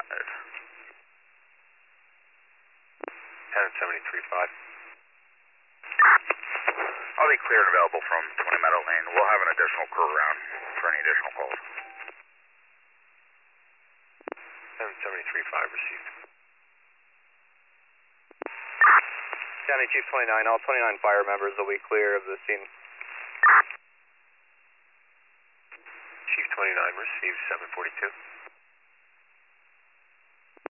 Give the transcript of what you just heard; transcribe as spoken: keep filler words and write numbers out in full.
ten seventy-three five. I'll be clear and available from twenty Meadow Lane. We'll have an additional crew around for any additional calls. ten seventy-three five received. County Chief twenty-nine, all twenty-nine fire members will be clear of the scene. Chief twenty-nine received seven forty-two.